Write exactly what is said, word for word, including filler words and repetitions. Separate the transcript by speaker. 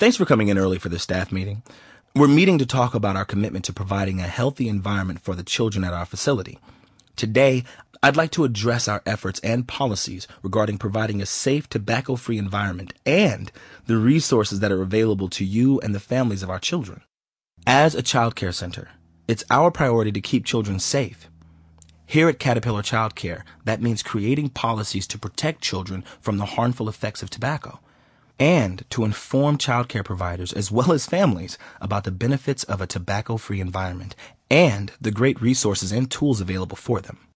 Speaker 1: Thanks for coming in early for this staff meeting. We're meeting to talk about our commitment to providing a healthy environment for the children at our facility. Today, I'd like to address our efforts and policies regarding providing a safe, tobacco-free environment and the resources that are available to you and the families of our children. As a child care center, it's our priority to keep children safe. Here at Caterpillar Child Care, that means creating policies to protect children from the harmful effects of tobacco and to inform child care providers as well as families about the benefits of a tobacco-free environment and the great resources and tools available for them.